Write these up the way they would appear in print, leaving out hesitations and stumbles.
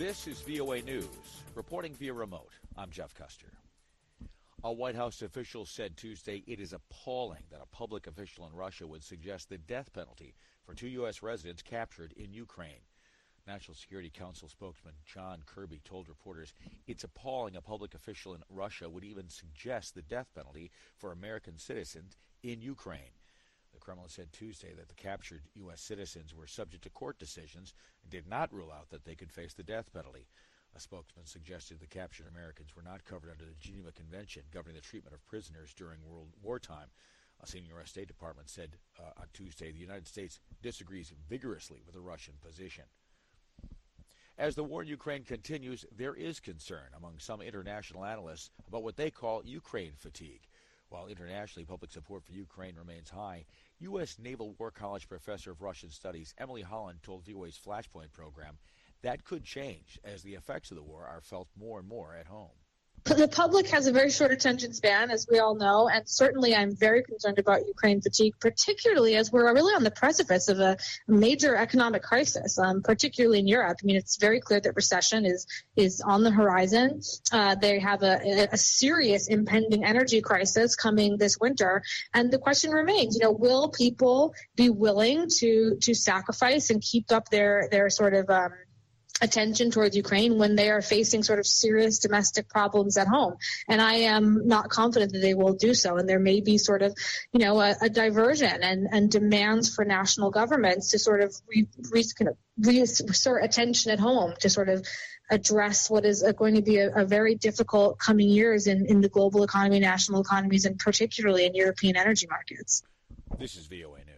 This is VOA News. Reporting via remote, I'm Jeff Custer. A White House official said Tuesday it is appalling that a public official in Russia would suggest the death penalty for 2 U.S. residents captured in Ukraine. National Security Council spokesman John Kirby told reporters it's appalling a public official in Russia would even suggest the death penalty for American citizens in Ukraine. The Kremlin said Tuesday that the captured U.S. citizens were subject to court decisions and did not rule out that they could face the death penalty. A spokesman suggested the captured Americans were not covered under the Geneva Convention governing the treatment of prisoners during World War time. A senior U.S. State Department said on Tuesday the United States disagrees vigorously with the Russian position. As the war in Ukraine continues, there is concern among some international analysts about what they call Ukraine fatigue. While internationally public support for Ukraine remains high, U.S. Naval War College professor of Russian Studies Emily Holland told VOA's Flashpoint program that could change as the effects of the war are felt more and more at home. The public has a very short attention span, as we all know, and certainly I'm very concerned about Ukraine fatigue, particularly as we're really on the precipice of a major economic crisis, particularly in Europe. I mean, it's very clear that recession is on the horizon. They have a serious impending energy crisis coming this winter, and the question remains, will people be willing to sacrifice and keep up their sort of attention towards Ukraine when they are facing sort of serious domestic problems at home? And I am not confident that they will do so. And there may be sort of, a diversion and demands for national governments to sort of reassert attention at home to sort of address what is going to be a very difficult coming years in the global economy, national economies, and particularly in European energy markets. This is VOA News.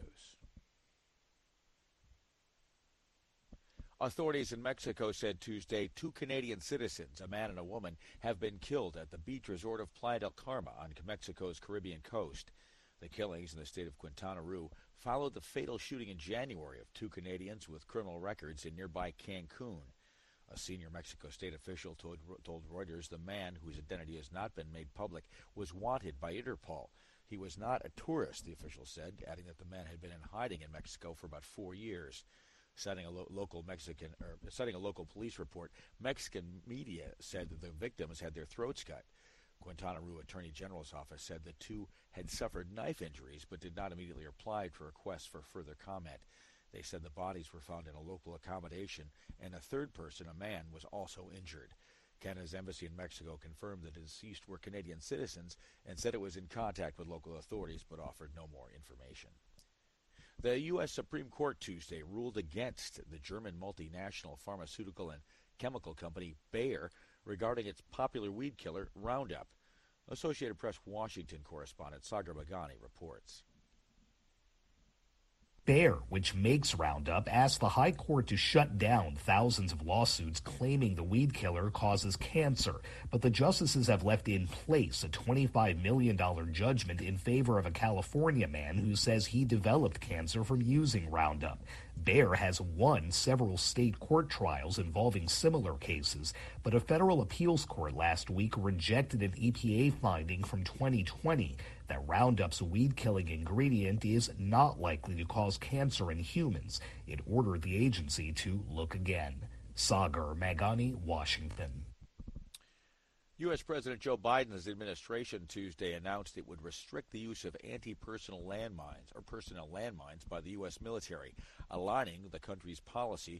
Authorities in Mexico said Tuesday 2 Canadian citizens, a man and a woman, have been killed at the beach resort of Playa del Carmen on Mexico's Caribbean coast. The killings in the state of Quintana Roo followed the fatal shooting in January of 2 Canadians with criminal records in nearby Cancun. A senior Mexico state official told Reuters the man, whose identity has not been made public, was wanted by Interpol. He was not a tourist, the official said, adding that the man had been in hiding in Mexico for about 4 years. Citing a local police report, Mexican media said that the victims had their throats cut. Quintana Roo Attorney General's office said the two had suffered knife injuries but did not immediately reply to requests for further comment. They said the bodies were found in a local accommodation, and a third person, a man, was also injured. Canada's embassy in Mexico confirmed the deceased were Canadian citizens and said it was in contact with local authorities but offered no more information. The U.S. Supreme Court Tuesday ruled against the German multinational pharmaceutical and chemical company Bayer regarding its popular weed killer Roundup. Associated Press Washington correspondent Sagar Meghani reports. Bayer, which makes Roundup, asked the High Court to shut down thousands of lawsuits claiming the weed killer causes cancer, but the justices have left in place a $25 million judgment in favor of a California man who says he developed cancer from using Roundup. Bayer has won several state court trials involving similar cases, but a federal appeals court last week rejected an EPA finding from 2020 that Roundup's weed-killing ingredient is not likely to cause cancer in humans. It ordered the agency to look again. Sagar Meghani, Washington. U.S. President Joe Biden's administration Tuesday announced it would restrict the use of anti-personnel landmines by the U.S. military, aligning the country's policy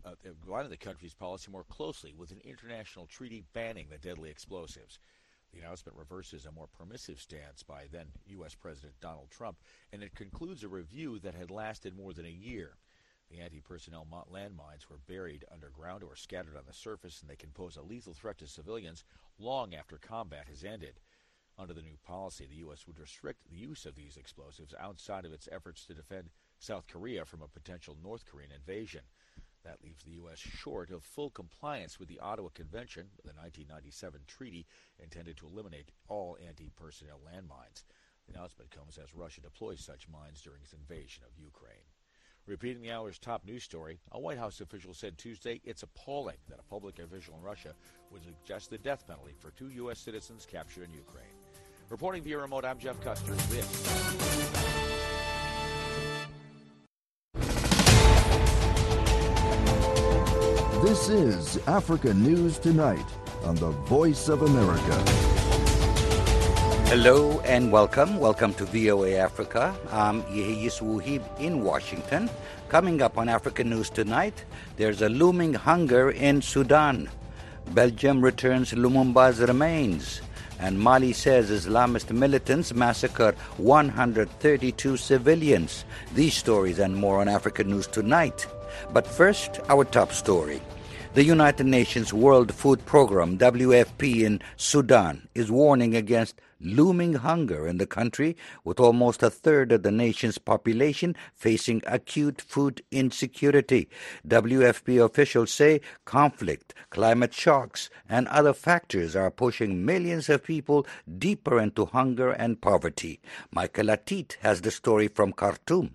more closely with an international treaty banning the deadly explosives. The announcement reverses a more permissive stance by then U.S. President Donald Trump, and it concludes a review that had lasted more than a year. The anti-personnel landmines were buried underground or scattered on the surface, and they can pose a lethal threat to civilians long after combat has ended. Under the new policy, the U.S. would restrict the use of these explosives outside of its efforts to defend South Korea from a potential North Korean invasion. That leaves the U.S. short of full compliance with the Ottawa Convention, the 1997 treaty intended to eliminate all anti-personnel landmines. The announcement comes as Russia deploys such mines during its invasion of Ukraine. Repeating the hour's top news story, a White House official said Tuesday it's appalling that a public official in Russia would suggest the death penalty for 2 U.S. citizens captured in Ukraine. Reporting via remote, I'm Jeff Custer. This is Africa News Tonight on the Voice of America. Hello and welcome. Welcome to VOA Africa. I'm Yehiyis Wuhib in Washington. Coming up on Africa News Tonight, there's a looming hunger in Sudan. Belgium returns Lumumba's remains. And Mali says Islamist militants massacred 132 civilians. These stories and more on Africa News Tonight. But first, our top story. The United Nations World Food Programme, WFP, in Sudan is warning against looming hunger in the country, with almost a third of the nation's population facing acute food insecurity. WFP officials say conflict, climate shocks, and other factors are pushing millions of people deeper into hunger and poverty. Michael Atit has the story from Khartoum.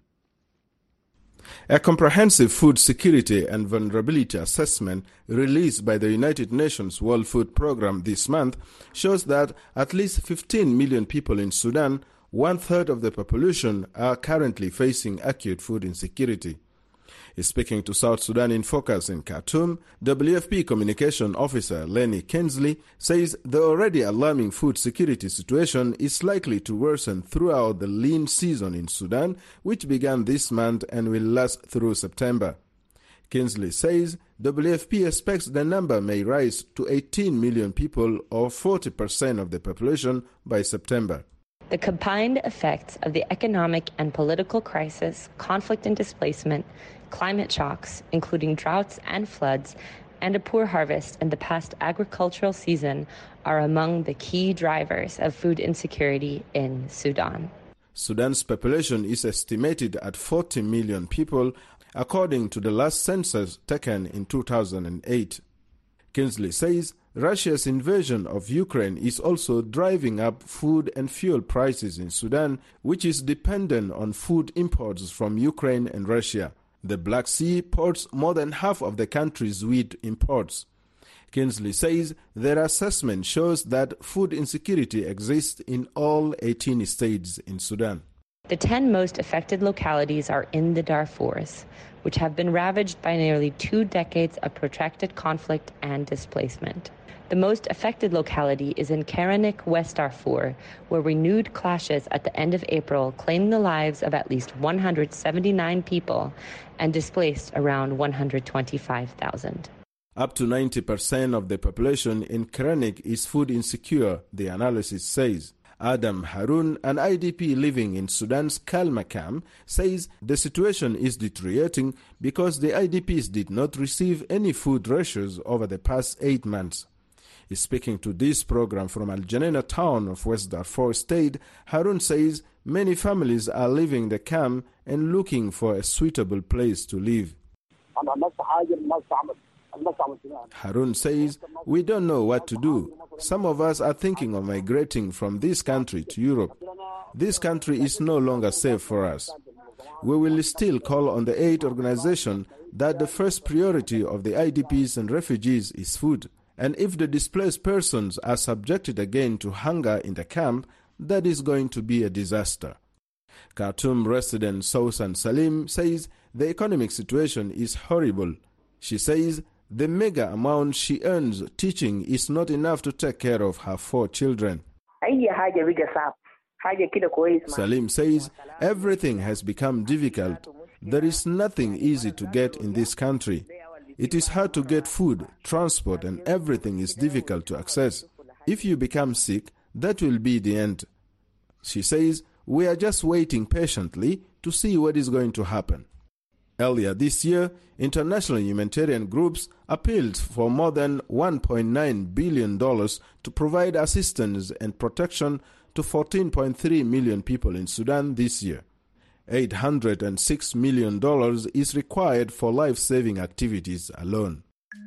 A comprehensive food security and vulnerability assessment released by the United Nations World Food Programme this month shows that at least 15 million people in Sudan, one-third of the population, are currently facing acute food insecurity. Speaking to South Sudan in Focus in Khartoum, WFP Communication Officer Lenny Kinsley says the already alarming food security situation is likely to worsen throughout the lean season in Sudan, which began this month and will last through September. Kinsley says WFP expects the number may rise to 18 million people, or 40% of the population, by September. The combined effects of the economic and political crisis, conflict and displacement, climate shocks, including droughts and floods, and a poor harvest in the past agricultural season are among the key drivers of food insecurity in Sudan. Sudan's population is estimated at 40 million people, according to the last census taken in 2008. Kinsley says Russia's invasion of Ukraine is also driving up food and fuel prices in Sudan, which is dependent on food imports from Ukraine and Russia. The Black Sea ports more than half of the country's wheat imports. Kinsley says their assessment shows that food insecurity exists in all 18 states in Sudan. The 10 most affected localities are in the Darfurs, which have been ravaged by nearly 2 decades of protracted conflict and displacement. The most affected locality is in Karanik, West Darfur, where renewed clashes at the end of April claimed the lives of at least 179 people and displaced around 125,000. Up to 90% of the population in Karanik is food insecure, the analysis says. Adam Harun, an IDP living in Sudan's Kalma camp, says the situation is deteriorating because the IDPs did not receive any food rations over the past 8 months. Speaking to this program from Al Janena town of West Darfur State, Harun says many families are leaving the camp and looking for a suitable place to live. Harun says, "We don't know what to do. Some of us are thinking of migrating from this country to Europe. This country is no longer safe for us. We will still call on the aid organization that the first priority of the IDPs and refugees is food. And if the displaced persons are subjected again to hunger in the camp, that is going to be a disaster." Khartoum resident Sousan Salim says the economic situation is horrible. She says the mega amount she earns teaching is not enough to take care of her 4 children. Salim says everything has become difficult. There is nothing easy to get in this country. It is hard to get food, transport, and everything is difficult to access. If you become sick, that will be the end. She says, "We are just waiting patiently to see what is going to happen." Earlier this year, international humanitarian groups appealed for more than $1.9 billion to provide assistance and protection to 14.3 million people in Sudan this year. $806 million is required for life-saving activities alone.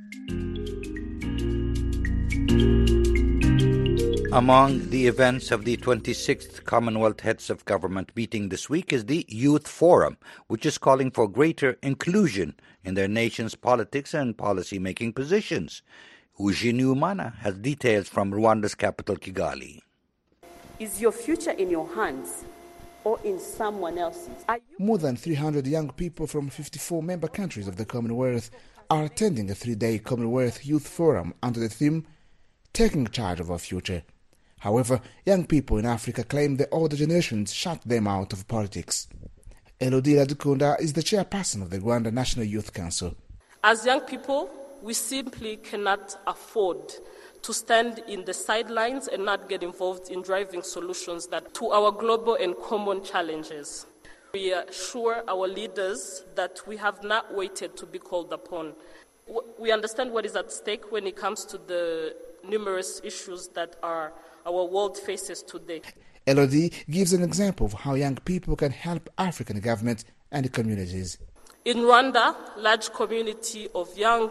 Among the events of the 26th Commonwealth Heads of Government meeting this week is the Youth Forum, which is calling for greater inclusion in their nation's politics and policy-making positions. Eugenie Umana has details from Rwanda's capital, Kigali. Is your future in your hands or in someone else's? More than 300 young people from 54 member countries of the Commonwealth are attending a 3-day Commonwealth Youth Forum under the theme Taking Charge of Our Future. However, young people in Africa claim the older generations shut them out of politics. Elodie Ladukunda is the chairperson of the Rwanda National Youth Council. As young people, we simply cannot afford to stand in the sidelines and not get involved in driving solutions that to our global and common challenges. We assure our leaders that we have not waited to be called upon. We understand what is at stake when it comes to the numerous issues that our world faces today. Elodie gives an example of how young people can help African government and communities. In Rwanda, large community of young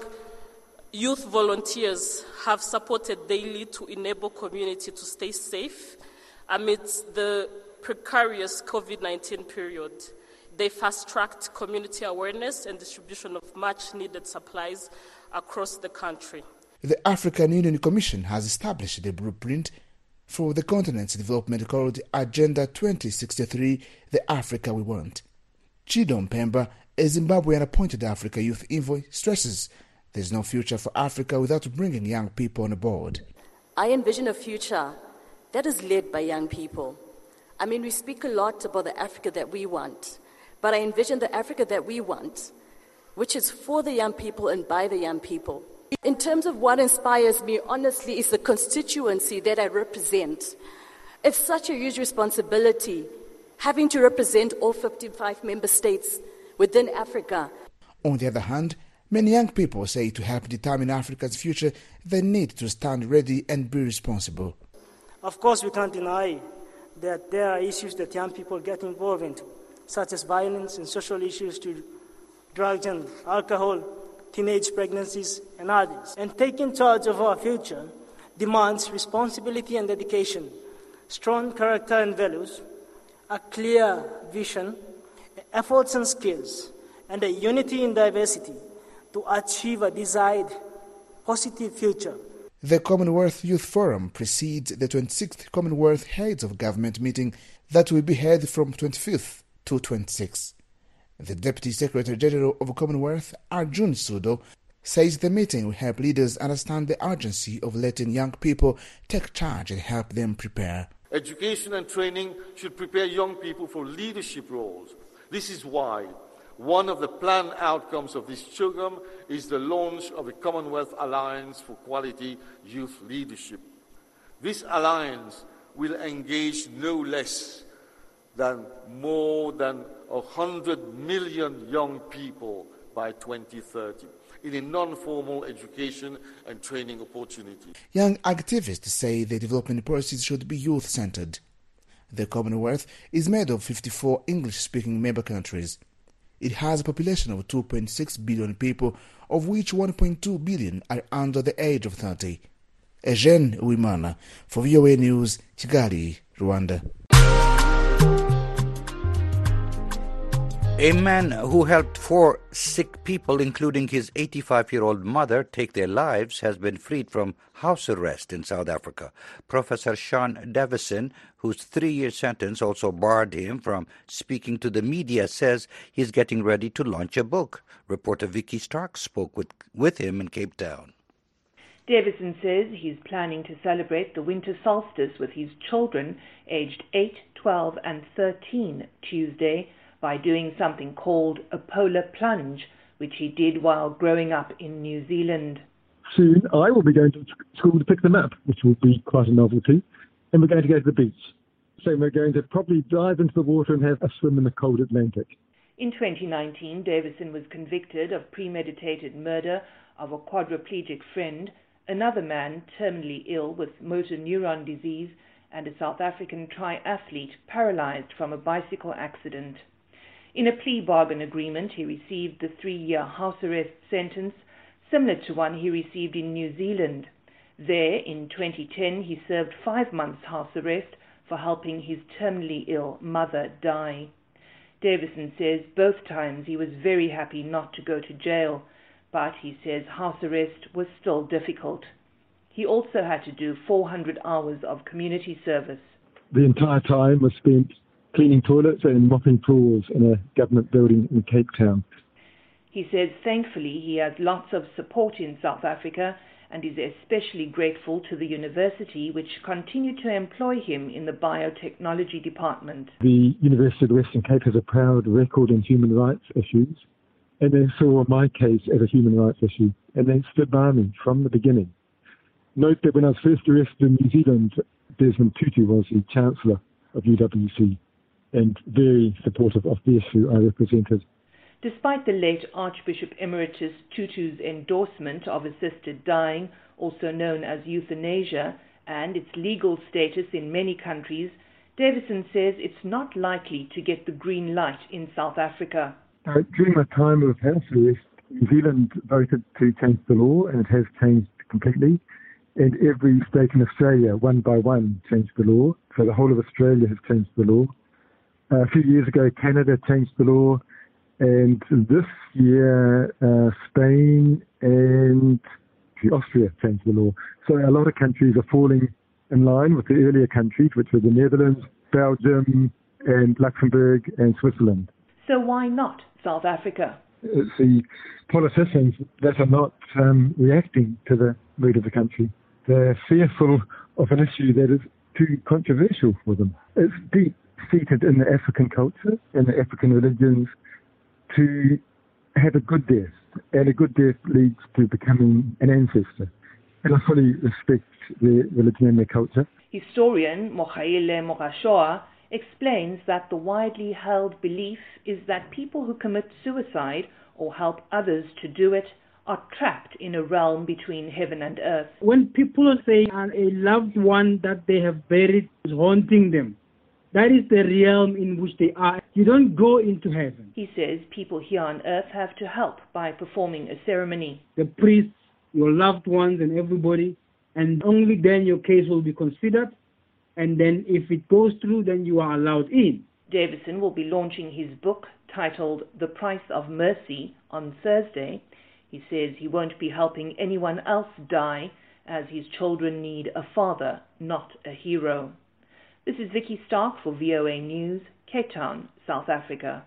youth volunteers have supported daily to enable community to stay safe amidst the precarious COVID-19 period. They fast-tracked community awareness and distribution of much-needed supplies across the country. The African Union Commission has established a blueprint for the continent's development called Agenda 2063, the Africa We Want. Chido Mpemba, a Zimbabwean appointed Africa Youth Envoy, stresses there's no future for Africa without bringing young people on board. I envision a future that is led by young people. I mean, we speak a lot about the Africa that we want, but I envision the Africa that we want, which is for the young people and by the young people. In terms of what inspires me, honestly, is the constituency that I represent. It's such a huge responsibility, having to represent all 55 member states within Africa. On the other hand, many young people say to help determine Africa's future, they need to stand ready and be responsible. Of course, we can't deny that there are issues that young people get involved in, such as violence and social issues to drugs and alcohol, teenage pregnancies, and others. And taking charge of our future demands responsibility and dedication, strong character and values, a clear vision, efforts and skills, and a unity in diversity to achieve a desired positive future. The Commonwealth Youth Forum precedes the 26th Commonwealth Heads of Government meeting that will be held from 25th to 26th. The Deputy Secretary General of the Commonwealth, Arjun Sudo, says the meeting will help leaders understand the urgency of letting young people take charge and help them prepare. Education and training should prepare young people for leadership roles. This is why one of the planned outcomes of this program is the launch of a Commonwealth Alliance for Quality Youth Leadership. This alliance will engage no less than more than 100 million young people by 2030 in a non-formal education and training opportunity. Young activists say the development policies should be youth-centered. The Commonwealth is made of 54 English-speaking member countries. It has a population of 2.6 billion people, of which 1.2 billion are under the age of 30. Eugene Uwimana for VOA News, Kigali, Rwanda. A man who helped 4 sick people, including his 85-year-old mother, take their lives has been freed from house arrest in South Africa. Professor Sean Davison, whose 3-year sentence also barred him from speaking to the media, says he's getting ready to launch a book. Reporter Vicky Stark spoke with him in Cape Town. Davison says he's planning to celebrate the winter solstice with his children aged 8, 12 and 13 Tuesday by doing something called a polar plunge, which he did while growing up in New Zealand. Soon I will be going to school to pick them up, which will be quite a novelty, and we're going to go to the beach. So we're going to probably dive into the water and have a swim in the cold Atlantic. In 2019, Davison was convicted of premeditated murder of a quadriplegic friend, another man terminally ill with motor neuron disease, and a South African triathlete paralyzed from a bicycle accident. In a plea bargain agreement, he received the 3-year house arrest sentence, similar to one he received in New Zealand. There, in 2010, he served 5 months house arrest for helping his terminally ill mother die. Davison says both times he was very happy not to go to jail, but he says house arrest was still difficult. He also had to do 400 hours of community service. The entire time was spent cleaning toilets and mopping floors in a government building in Cape Town. He says thankfully he has lots of support in South Africa and is especially grateful to the university which continued to employ him in the biotechnology department. The University of the Western Cape has a proud record in human rights issues, and they saw my case as a human rights issue, and they stood by me from the beginning. Note that when I was first arrested in New Zealand, Desmond Tutu was the Chancellor of UWC and very supportive of the issue I represented. Despite the late Archbishop Emeritus Tutu's endorsement of assisted dying, also known as euthanasia, and its legal status in many countries, Davison says it's not likely to get the green light in South Africa. During my time of house arrest, New Zealand voted to change the law, and it has changed completely. And every state in Australia, one by one, changed the law. So the whole of Australia has changed the law. A few years ago, Canada changed the law. And this year, Spain and Austria changed the law. So a lot of countries are falling in line with the earlier countries, which were the Netherlands, Belgium, and Luxembourg and Switzerland. So why not South Africa? It's the politicians that are not reacting to the mood of the country. They're fearful of an issue that is too controversial for them. It's deep-seated in the African culture and the African religions to have a good death, and a good death leads to becoming an ancestor. And I fully respect their religion and their culture. Historian Mogaile Mogashoa explains that the widely held belief is that people who commit suicide or help others to do it are trapped in a realm between heaven and earth. When people say a loved one that they have buried is haunting them, that is the realm in which they are. You don't go into heaven. He says people here on earth have to help by performing a ceremony. The priests, your loved ones and everybody, and only then your case will be considered, and then if it goes through, then you are allowed in. Davison will be launching his book titled The Price of Mercy on Thursday. He says he won't be helping anyone else die, as his children need a father, not a hero. This is Vicky Stark for VOA News, Cape Town, South Africa.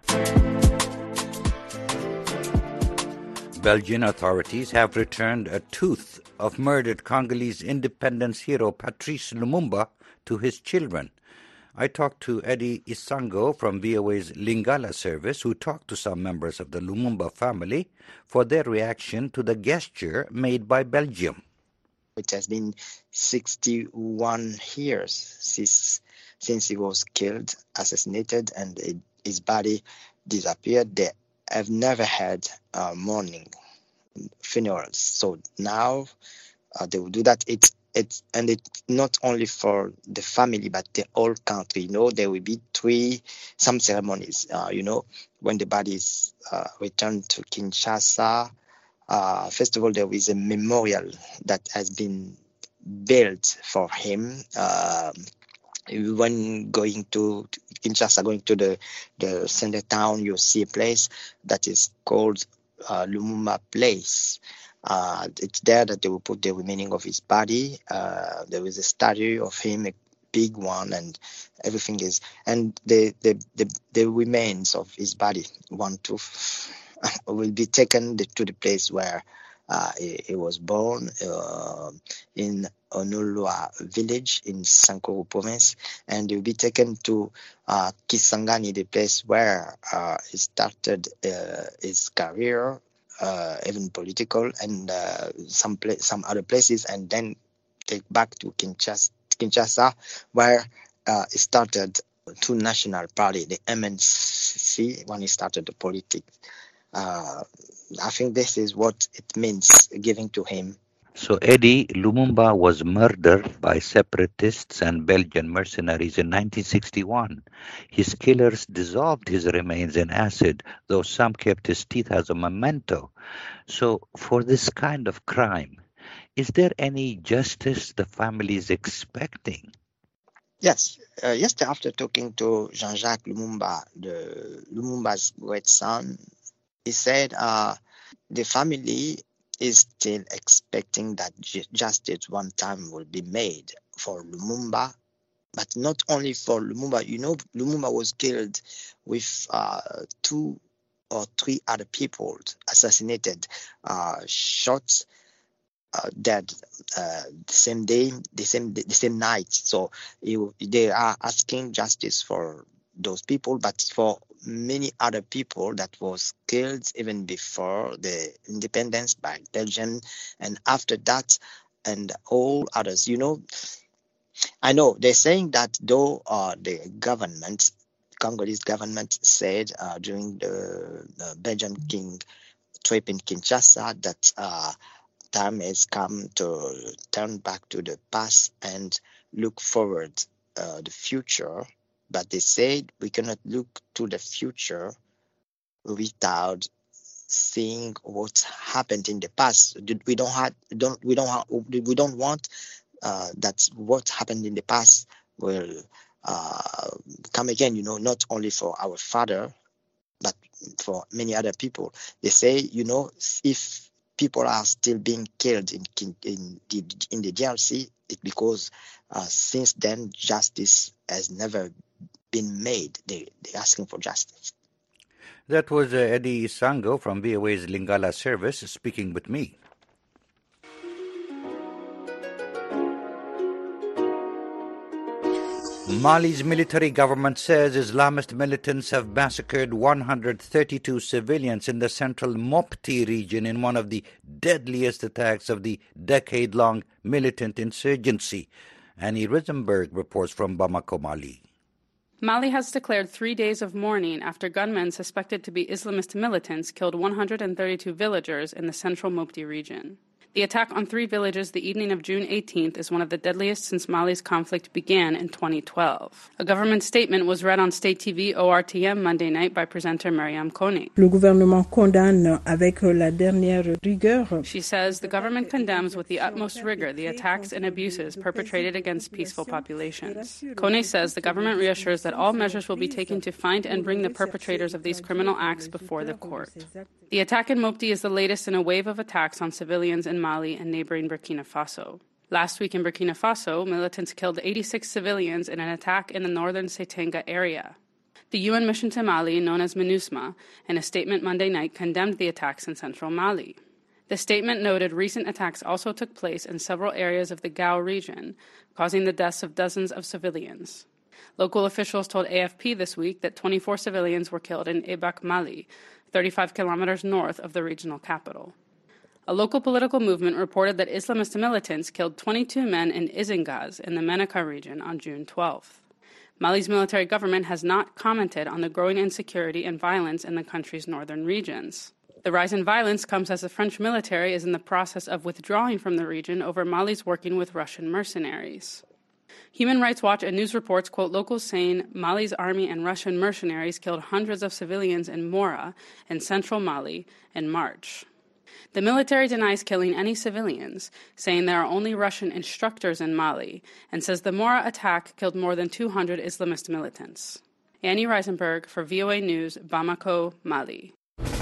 Belgian authorities have returned a tooth of murdered Congolese independence hero Patrice Lumumba to his children. I talked to Eddie Isango from VOA's Lingala service, who talked to some members of the Lumumba family for their reaction to the gesture made by Belgium. It has been 61 years since he was killed, assassinated, and his body disappeared. They have never had mourning funerals. So now they will do that. It's not only for the family, but the whole country. There will be some ceremonies. When the body is returned to Kinshasa. First of all, there is a memorial that has been built for him. When going to Kinshasa, going to the center town, you'll see a place that is called Lumumba Place. It's there that they will put the remaining of his body. There is a statue of him, a big one, and everything is. And the remains of his body, one tooth, will be taken to the place where he was born, in Onulwa village in Sankuru province, and he will be taken to Kisangani, the place where he started his career, even political, and some other places, and then take back to Kinshasa, where he started two national party, the MNC, when he started the politics. I think this is what it means giving to him. So Eddie, Lumumba was murdered by separatists and Belgian mercenaries in 1961. His killers dissolved his remains in acid, though some kept his teeth as a memento. So for this kind of crime, is there any justice the family is expecting? Yes. Yesterday, after talking to Jean-Jacques Lumumba, Lumumba's great son, he said the family is still expecting that justice one time will be made for Lumumba, but not only for Lumumba. Lumumba was killed with two or 3 other people assassinated, shot, dead the same day, the same night. So they are asking justice for those people, but for many other people that was killed even before the independence by Belgium and after that, and all others. I know they're saying that though the government, Congolese government, said during the Belgian king trip in Kinshasa that time has come to turn back to the past and look forward the future. But they said we cannot look to the future without seeing what happened in the past. We don't want that what happened in the past will come again. Not only for our father, but for many other people. They say, if people are still being killed in the DRC, it's because since then justice has never been made. They're asking for justice. That was Eddie Isango from VOA's Lingala service speaking with me. Mali's military government says Islamist militants have massacred 132 civilians in the central Mopti region in one of the deadliest attacks of the decade-long militant insurgency. Annie Risenberg reports from Bamako, Mali. Mali has declared 3 days of mourning after gunmen suspected to be Islamist militants killed 132 villagers in the central Mopti region. The attack on 3 villages the evening of June 18th is one of the deadliest since Mali's conflict began in 2012. A government statement was read on state TV ORTM Monday night by presenter Mariam Kone. Le gouvernement condamne avec la dernière rigueur. She says the government condemns with the utmost rigor the attacks and abuses perpetrated against peaceful populations. Kone says the government reassures that all measures will be taken to find and bring the perpetrators of these criminal acts before the court. The attack in Mopti is the latest in a wave of attacks on civilians in Mali and neighboring Burkina Faso. Last week in Burkina Faso, militants killed 86 civilians in an attack in the northern Setenga area. The UN mission to Mali, known as MINUSMA, in a statement Monday night condemned the attacks in central Mali. The statement noted recent attacks also took place in several areas of the Gao region, causing the deaths of dozens of civilians. Local officials told AFP this week that 24 civilians were killed in Ebak, Mali, 35 kilometers north of the regional capital. A local political movement reported that Islamist militants killed 22 men in Izingaz in the Menaka region on June 12th. Mali's military government has not commented on the growing insecurity and violence in the country's northern regions. The rise in violence comes as the French military is in the process of withdrawing from the region over Mali's working with Russian mercenaries. Human Rights Watch and news reports quote locals saying Mali's army and Russian mercenaries killed hundreds of civilians in Mora in central Mali in March. The military denies killing any civilians, saying there are only Russian instructors in Mali, and says the Mora attack killed more than 200 Islamist militants. Annie Risenberg for VOA News, Bamako, Mali.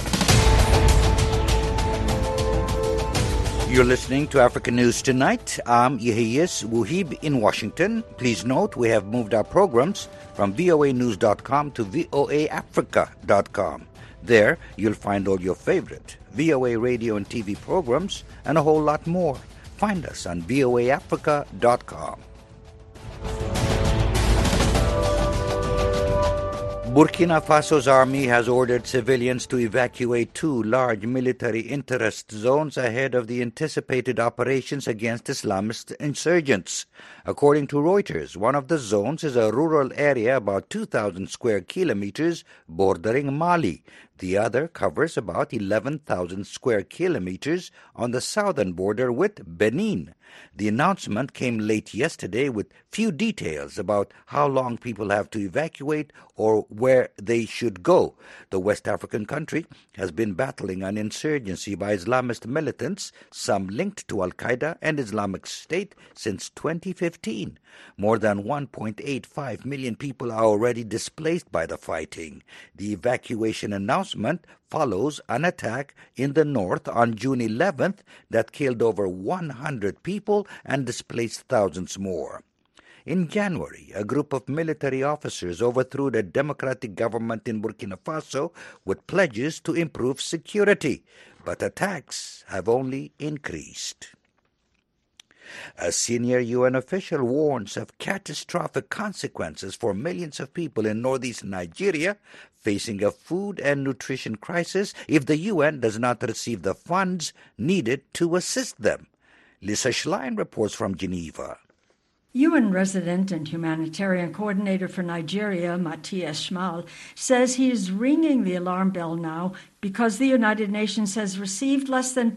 You're listening to Africa News Tonight. I'm Yehiyes Wuhib in Washington. Please note we have moved our programs from voanews.com to voaafrica.com. There, you'll find all your favorite VOA radio and TV programs and a whole lot more. Find us on voaafrica.com. Burkina Faso's army has ordered civilians to evacuate 2 large military interest zones ahead of the anticipated operations against Islamist insurgents. According to Reuters, one of the zones is a rural area about 2,000 square kilometers bordering Mali. The other covers about 11,000 square kilometers on the southern border with Benin. The announcement came late yesterday with few details about how long people have to evacuate or where they should go. The West African country has been battling an insurgency by Islamist militants, some linked to Al-Qaeda and Islamic State, since 2015. More than 1.85 million people are already displaced by the fighting. The evacuation announcement follows an attack in the north on June 11th that killed over 100 people and displaced thousands more. In January, a group of military officers overthrew the democratic government in Burkina Faso with pledges to improve security, but attacks have only increased. A senior UN official warns of catastrophic consequences for millions of people in northeastern Nigeria facing a food and nutrition crisis if the UN does not receive the funds needed to assist them. Lisa Schlein reports from Geneva. UN resident and humanitarian coordinator for Nigeria, Matthias Schmal, says he is ringing the alarm bell now because the United Nations has received less than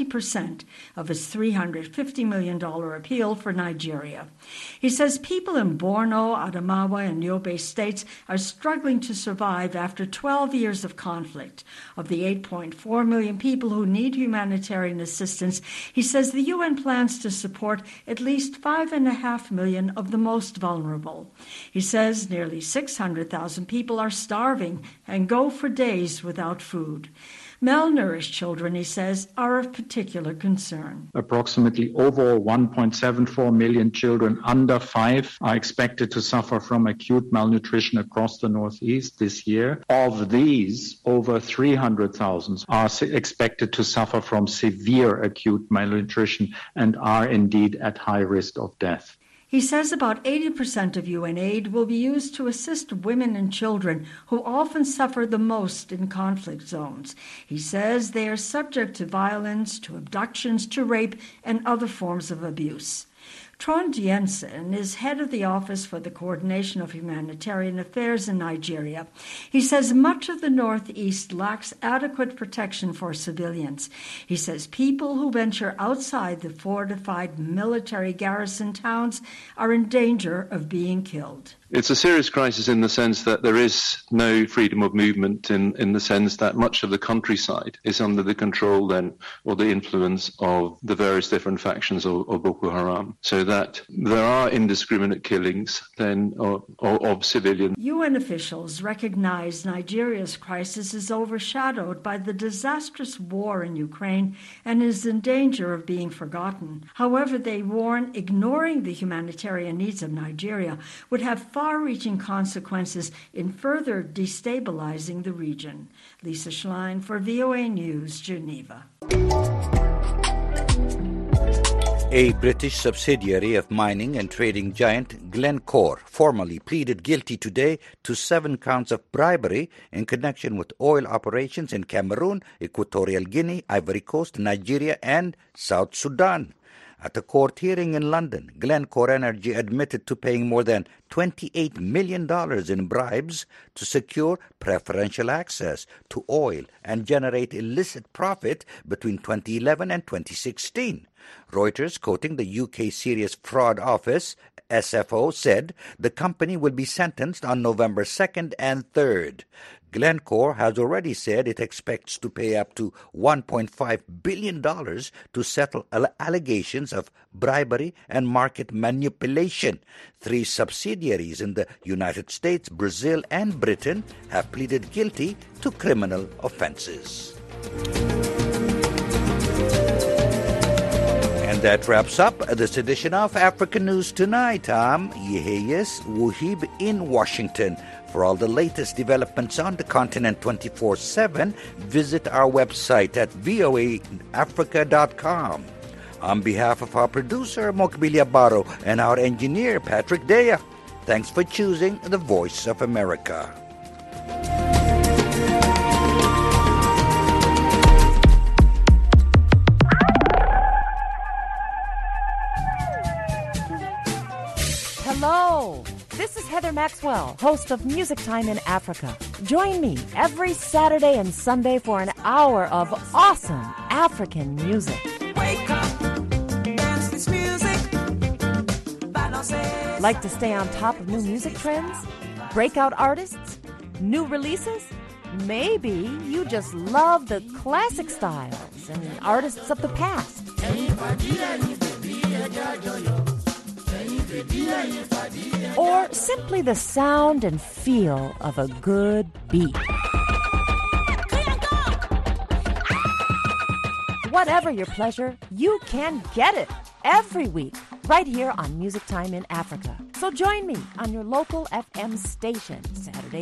20% of its $350 million appeal for Nigeria. He says people in Borno, Adamawa, and Yobe states are struggling to survive after 12 years of conflict. Of the 8.4 million people who need humanitarian assistance, he says the UN plans to support at least 5.5 million of the most vulnerable. He says nearly 600,000 people are starving and go for days without food. Malnourished children, he says, are of particular concern. Approximately overall 1.74 million children under 5 are expected to suffer from acute malnutrition across the Northeast this year. Of these, over 300,000 are expected to suffer from severe acute malnutrition and are indeed at high risk of death. He says about 80% of UN aid will be used to assist women and children who often suffer the most in conflict zones. He says they are subject to violence, to abductions, to rape, and other forms of abuse. Trond Jensen is head of the Office for the Coordination of Humanitarian Affairs in Nigeria. He says much of the Northeast lacks adequate protection for civilians. He says people who venture outside the fortified military garrison towns are in danger of being killed. It's a serious crisis in the sense that there is no freedom of movement in the sense that much of the countryside is under the control then or the influence of the various different factions of Boko Haram. So that there are indiscriminate killings then of civilians. UN officials recognize Nigeria's crisis is overshadowed by the disastrous war in Ukraine and is in danger of being forgotten. However, they warn ignoring the humanitarian needs of Nigeria would have far-reaching consequences in further destabilizing the region. Lisa Schlein for VOA News, Geneva. A British subsidiary of mining and trading giant Glencore formally pleaded guilty today to 7 counts of bribery in connection with oil operations in Cameroon, Equatorial Guinea, Ivory Coast, Nigeria, and South Sudan. At a court hearing in London, Glencore Energy admitted to paying more than $28 million in bribes to secure preferential access to oil and generate illicit profit between 2011 and 2016. Reuters, quoting the UK Serious Fraud Office, SFO, said the company will be sentenced on November 2nd and 3rd. Glencore has already said it expects to pay up to $1.5 billion to settle allegations of bribery and market manipulation. 3 subsidiaries in the United States, Brazil, and Britain have pleaded guilty to criminal offenses. And that wraps up this edition of Africa News Tonight. I'm Yeheyes Wuhib in Washington. For all the latest developments on the continent 24/7, visit our website at voaafrica.com. On behalf of our producer, Mokbilia Baro, and our engineer, Patrick Dea, thanks for choosing the Voice of America. Hello, this is Heather Maxwell, host of Music Time in Africa. Join me every Saturday and Sunday for an hour of awesome African music. Wake up, dance this music. Like to stay on top of new music trends? Breakout artists? New releases? Maybe you just love the classic styles and artists of the past. Or simply the sound and feel of a good beat. Whatever your pleasure, you can get it every week right here on Music Time in Africa. So join me on your local FM station, Saturday